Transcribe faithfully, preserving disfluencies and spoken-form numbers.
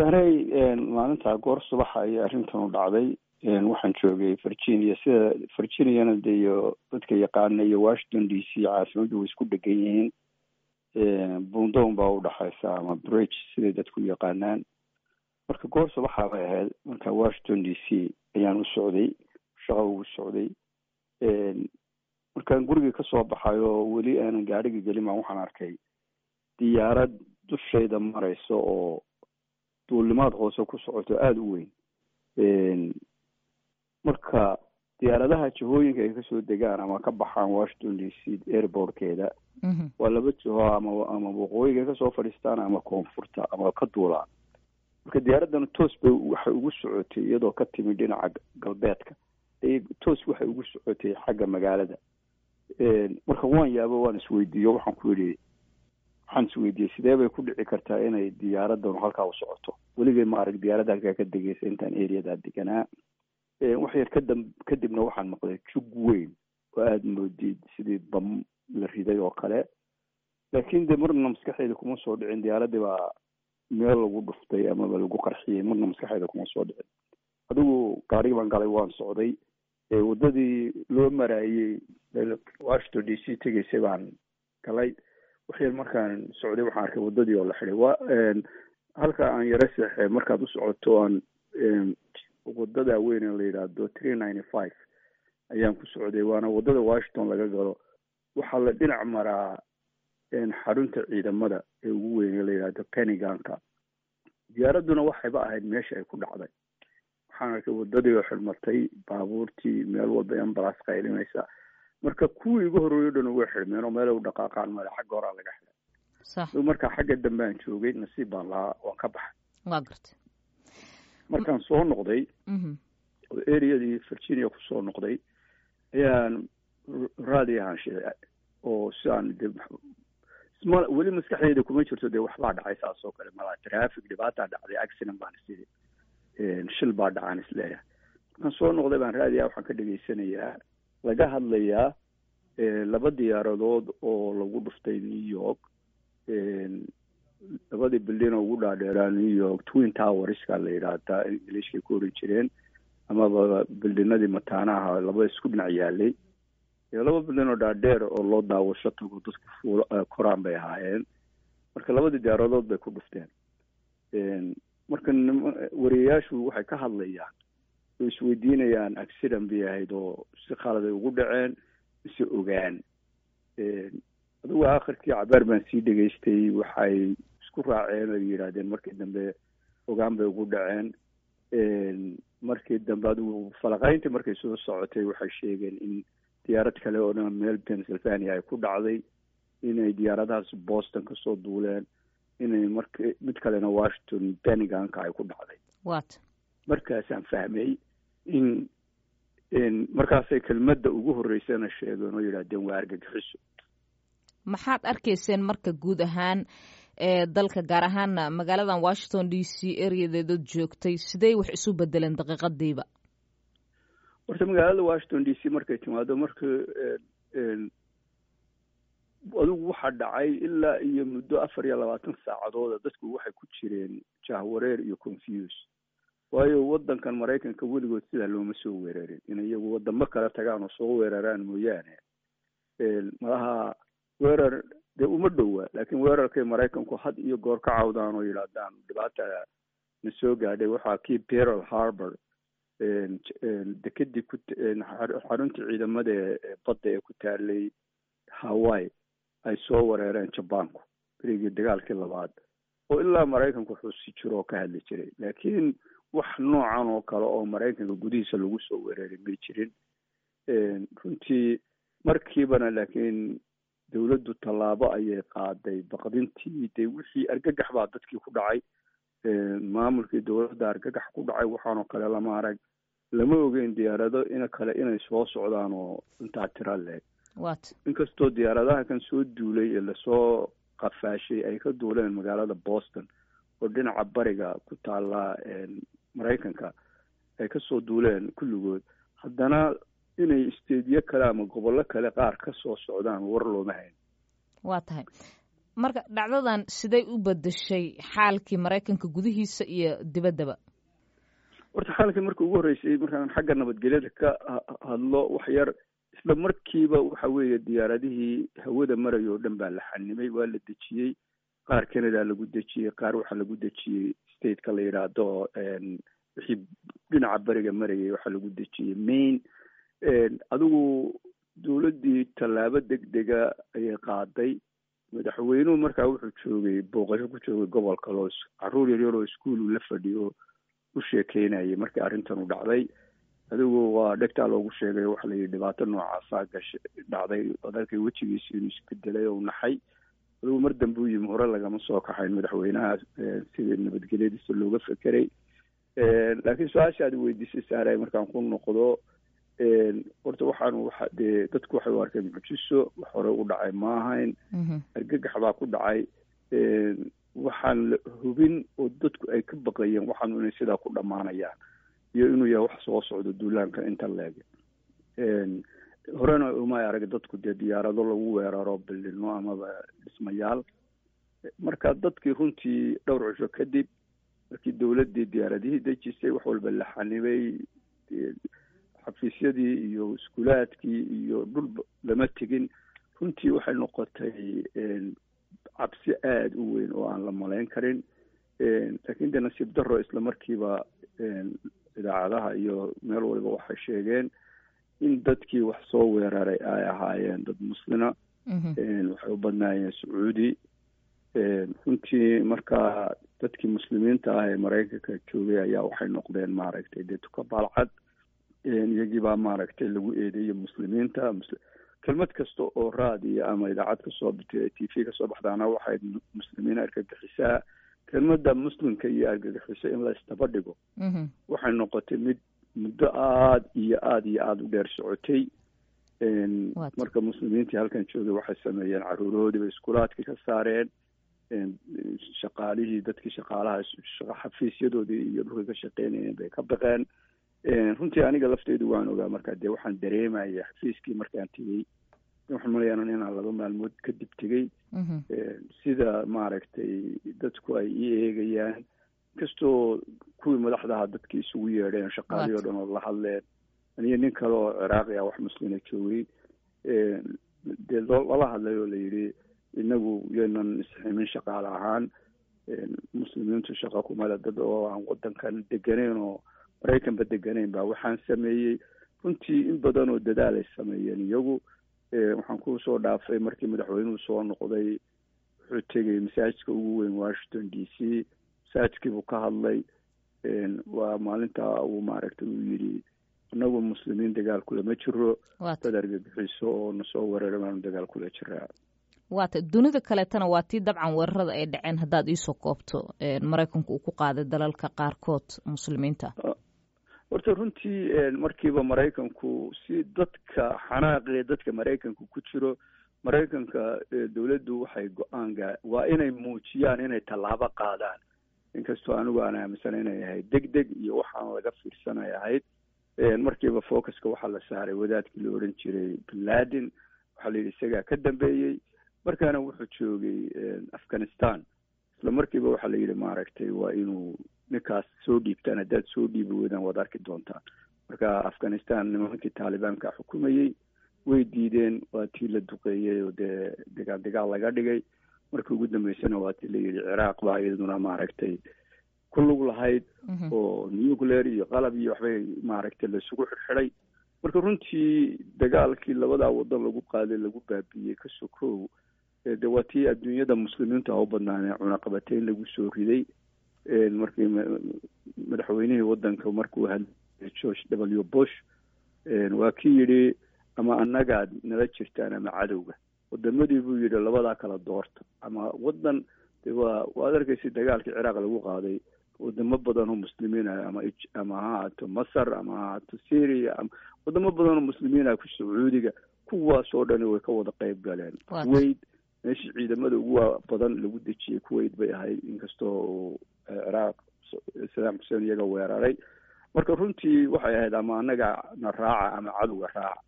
saaray maalinta goor subaxa ayay arrintan u dhacday. waxaan joogay virginia, sida virginiana de iyo dadka yaqaana iyo washington d c caasimadu way isku dhegan yihiin. bundown baa udhaxaysa ama bridge siday dadku yaqaanaan. marka goor subaxa bay ahayd. marka washington d c ayaan u socday, shaqo ugu socday. markaan gurigii kasoo baxayo weli aanan gaadhigii gelin baan waxaan arkay diyaarad dushayda maraysa oo duulimaad hoose ku socoto aada u weyn. marka diyaaradaha jihooyinka ay kasoo degaan ama ka baxaan washington d c airportkeeda waa laba jiho ama ama waqooyiga kasoo fadhiistaan ama koonfurta ama ka duulaan. marka diyaaraddan toos bay waxay ugu socotay iyadoo ka timid dhinaca galbeedka, toos waxay ugu socotay xagga magaalada. marka waan yaabo waan isweydiiyo waxaan ku yidhi waxaan isweydiiyey sidee bay ku dhici kartaa inay diyaaraddan halkaa u socoto. weligay ma arag diyaaradda halkaa ka degeysa intaan areadaa deganaa. wax yar kadam kadibna waxaan maqlay jug weyn oo aada moodid sidii bam la riday oo kale. laakiin de marna maskaxdayda kuma soo dhicin diyaaradii baa meel lagu dhuftay amaba lagu qarxiyey, marna maskaxdayda kuma soo dhicin. adigu gaarigi baan galay, waan socday. waddadii loo maraayey washington d c tegeysay baan galay. waxyar markaan socday waxaan arkay waddadii oo la xiday. wa halka aan yaro seexee markaad u socoto aan wadada weyn ee la yidhaahdo three ninety five ayaan ku socday. waana waddada washington laga galo. waxaa la dhinac maraa xarunta ciidamada ee ugu weyn ee la yidhaahdo pentagonka. diyaaradduna waxayba ahayd meesha ay ku dhacday. waxaan arkay waddadii oo xidhmatay, baabuurtii meel walba ambalaas qaylinaysa. marka kuwii igu horreeyo dhan way xidhmeen oo meelay u dhaqaaqaan male, xagga horaa laga xidhay. sax markaa xagga dambe aan joogay, nasiib baan lahaa, waan ka baxay. waa gartay. markaan soo noqday oo areadii virginia kusoo noqday ayaan raadi ahaan shiday oo siaan de isma weli maskaxdayda kuma jirto dee waxbaa dhacay saas oo kale malaa traffic dhibaataa dhacday, accident baan isiri, shil baa dhacaan isleeyahay. markaan soo noqday baan raadiyaa waxaan ka dhegaysanayaa laga hadlayaa laba diyaaradood oo lagu dhuftay new york. labadii bildin oo ugu dhaadheeraa new york twin towerska la yidhaahdaa ingiliishkay ku oran jireen, amaba bildinadii mataanaha laba isku dhinac yaalay. laba bildin oo dhaadheer oo loo daawasho tago dadku fuul koraan bay ahaayeen. marka labadii diyaaradood bay ku dhufteen. marka wariyayaashu waxay ka hadlayaan oo isweydiinayaan accident bay ahayd oo si khalad ay ugu dhaceen mise ogaan. adigu aakhirkii cabaar baan sii dhegaystay. waxay isku raaceen ay yidhaahdeen markii dambe ogaan bay ugu dhaceen. markii dambe adigu falaqayntii markay soo socotay waxay sheegeen in diyaarad kale oo dhan meel pennsylvania ay ku dhacday, inay diyaaradahaas boston kasoo duuleen, inay mark mid kalena washington pentagonka ay ku dhacday. wat markaasaan fahmay in markaasay kelmadda ugu horreysana sheegeen oo yidhaahdeen waa argagixiso. maxaad arkayseen marka guud ahaan ee dalka, gaar ahaan magaaladan washington d c areadeedood joogtay, sidey wax isu bedeleen daqiiqadiiba? horta magaalada washington d c markay timaado marka adigu waxaa dhacay ilaa iyo muddo afar iyo labaatan saacadooda dadku waxay ku jireen jahwareer iyo confuse. waayo waddankan maraykanka weligood sidaa looma soo weerarin. in iyagu wadamo kala tagaan oo soo weeraraan mooyaane malaha weerar dee uma dhowa. laakiin weerarkay maraykanku had iyo goor ka cawdaan oo yidhaahdaan dhibaata na soo gaadhay waxaa kii Pearl Harbor dekadii ku xarunta ciidamada badda ee ku taalay Hawaii ay soo weerareen Jabaanku berigii dagaalkii labaad, oo ilaa maraykanku wuxuu si jiro oo ka hadli jiray. laakiin wax noocan oo kale oo maraykanka gudihiisa lagu soo weeraray may jirin runtii. markiibana laakiin dawladdu tallaabo ayay qaaday. baqdintii dee wixii argagax baa dadkii ku dhacay. maamulkii dawladda argagax ku dhacay. waxaanoo kale lama arag, lama ogeyn diyaarado in kale inay soo socdaan oo intaa tira leeg. wat inkastoo diyaaradaha kan soo duulay ee lasoo qafaashay ay ka duuleen magaalada boston oo dhinaca bariga ku taalla maraykanka ay kasoo duuleen kulligood, haddana inay isteediyo kale ama gobollo kale qaar ka soo socdaan war looma hayn. waa tahay marka dhacdadan siday u bedeshay xaalkii maraykanka gudihiisa iyo dibaddaba? horta xaalkii markii ugu horreysay markaan xagga nabadgelyada ka hadlo wax yar isla markiiba waxa weeye diyaaradihii hawada maraya oo dhan baa la xanimay, waa la dejiyey. qaar canada lagu dejiyey, qaar waxaa lagu dejiyey stateka la yidhaahdo wixii dhinaca beriga marayay waxaa lagu dejiyey maine. adigu dowladdii tallaabo degdega ayay qaaday. madaxweynuhu markaa wuxuu joogay booqasho ku joogay gobolka loos, carruur yaryar oo iskuol uu la fadhiyo u sheekeynayay markii arrintan u dhacday. adigu waa dhegtaa loogu sheegay waxa la yidhi dhibaato noocaasaa gashay dhacday, odalkay wejigiisa inuu isbedelay oo naxay. adigu mar dambe u yimi, hore lagama soo kaxayn madaxweynaha sidii nabadgelyadiisa looga fekeray. laakiin su-aasha aad weydiisay saaray markaan ku noqdo, horta waxaan waa dee dadku waxay u arkeen mucjiso, wax hore u dhacay ma ahayn. argagax baa ku dhacay. waxaan la hubin oo dadku ay ka baqayeen waxaanu inay sidaa ku dhammaanayaan iyo inuu yahay wax soo socdo duulaanka inta leeg. horena uma arag dadku dee diyaarado lagu weeraro bildhino amaba dhismayaal. marka dadkii runtii dhowr cisho kadib markii dowladdii diyaaradihii dejisay, wax walba la xanibay, xafiisyadii iyo iskuulaadkii iyo dhul lama tegin, runtii waxay noqotay cabsi aada u weyn oo aan la malayn karin. laakiin de nasiib daro isla markiiba idaacadaha iyo meel waliba waxay sheegeen in dadkii wax soo weeraray ay ahaayeen dad muslina. waxay u badnaayeen sacuudi. runtii markaa dadkii muslimiinta ah ee maraykanka joogay ayaa waxay noqdeen maaragtay dee tuka baalcad. iyagii baa maaragtay lagu eedeeyey muslimiinta. kelmad kasta oo raadiyo ama idaacad kasoo t v kasoo baxdaana waxay muslimiin argagixisaa. kelmadda muslimka iyo argagixiso in la istaba dhigo waxay noqotay mid muddo aada iyo aada iyo aada u dheer socotay. marka muslimiintii halkan joogay waxay sameeyeen caruurahoodii bay iskuulaadkii ka saareen. shaqaalihii dadkii shaqaalaha xafiisyadoodii iyo dhulka ka shaqeynayeen bay ka baqeen. runtii aniga lafteedu waan ogaa markaa dee waxaan dareemaya xafiiskii markaan tegey, waxaan malayaan inaan laba maalmood kadib tegey. sida maaragtay dadku ay ii eegayaan, inkastoo kuwii madaxdaha dadkii isugu yeedheen shaqaalihii o dhan oo la hadleen, aniyo nin kale oo ciraaqi ah wax muslina joogay, dee lala hadlay oo la yidhi inagu yaynan isximin shaqaale ahaan. muslimiintu shaqa kumale dad oo aan wadankan deganayn oo maraykanba deganayn baa waxaan sameeyey. runtii in badan oo dadaal ay sameeyeen iyagu. waxaan kusoo dhaafay markii madaxweynuhu soo noqday, wuxuu tegay masaajidka ugu weyn washington d c. masaajidkiibuu ka hadlay. waa maalinta uu maaragtay uu yidhi inagu muslimiin dagaal kule ma jiro, dad argagixiso oo nasoo weerara baanu dagaal kula jiraa. waata dunida kaleetana waa tii dabcan weerarada ay dhaceen haddaad iisoo koobto maraykanku uu ku qaaday dalalka qaarkood muslimiinta. horta runtii markiiba maraykanku si dadka xanaaqee dadka maraykanku ku jiro, maraykanka dowladdu waxay go-aanka waa inay muujiyaan inay tallaabo qaadaan. inkastoo anigu aan aaminsan inay ahayd deg deg iyo waxaan laga fiirsanay ahayd. markiiba focuska waxaa la saaray wadaadkii la odhan jiray bin laden. waxaa la yidhi isagaa ka dambeeyey. markaana wuxuu joogay afghanistan. isla markiiba waxaa la yidhi maaragtay waa inuu ninkaas soo dhiibtaan, haddaad soo dhiibi weydaan waad arki doontaan. marka afghanistan nimankii taalibaanka xukumayey way diideen, waa tii la duqeeyey oo dee dagaal dagaal laga dhigay. markii ugu dambeysana waa tii la yidhi ciraaq baa iyaduna maaragtay ku lug lahayd oo nuclear iyo qalab iyo waxbay maaragtay laisugu xirxiday. marka runtii dagaalkii labadaa wadan lagu qaaday lagu baabiiyey ka sokow de waa tii adduunyada muslimiinta u badnaanee cunaqabateyn lagu soo riday. markii madaxweynihii wadanka markuu hadlay george w bush waa kii yidhi ama annagaad nala jirtaan ama cadowga. wadamadii buu yidhi labadaa kala doorta, ama wadan de waa waad arkaysa dagaalkii ciraaq lagu qaaday wadamo badan oo muslimiin ah, ama ama ha ahaato masar ama ha ahaato syria, ama wadamo badan oo muslimiin ah ku sacuudiga, kuwaas oo dhani way ka wada qayb galeen. kuwait meeshii ciidamada ugu badan lagu dejiyey kuwait bay ahayd, inkastoo ciraaq sadaam xuseen iyaga weeraray. marka runtii waxay ahayd ama annaga na raaca ama cadowga raaca.